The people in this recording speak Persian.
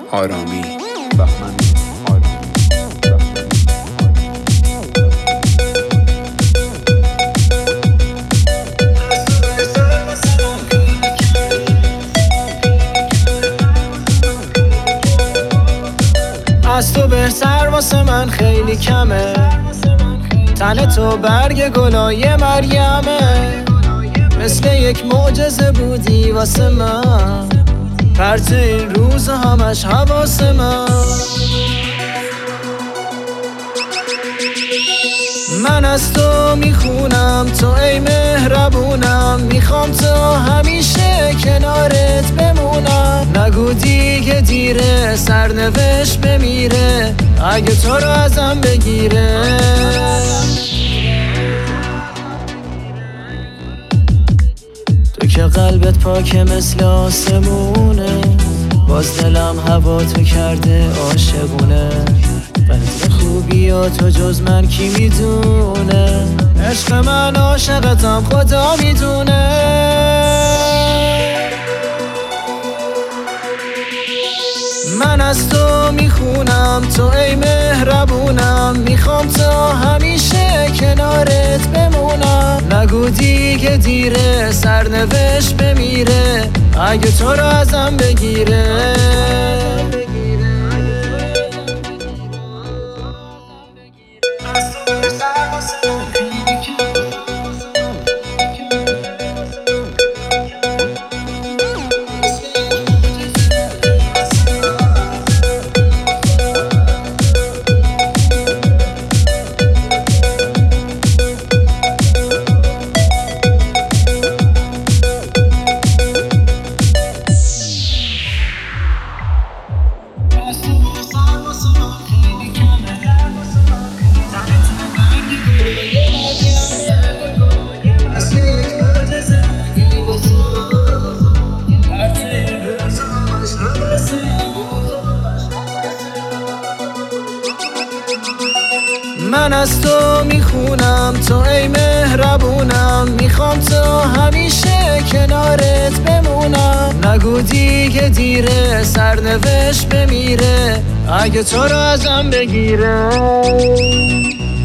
آرامی. از تو بهتر واسه من خیلی کمه، تن تو برگ گلای مریمه، مثل یک معجزه بودی واسه من، پرت این روز همش حواس من از تو میخونم، تو ای مهربونم، میخوام تا همیشه کنارت بمونم. نگو دیگه دیره، سرنوشت بمیره اگه تو رو ازم بگیره. تو که قلبت پاکه مثل آسمونه، باز دلم هوا تو کرده عاشقونه. قدر خوبیاتو جز من کی میدونه، عشق من عاشقتم خدا میدونه. من از تو میخونم، تو ای مهربونم، میخوام تا همیشه کنارت بمونم. نگو دیگه دیره، سرنوشت بمیره اگه تو رو ازم بگیره. من از تو میخونم، تو ای مهربونم، میخوام تا همیشه کنارت بمونم. نگو دیگه دیره، سرنوشت بمیره اگه تو رو ازم بگیره.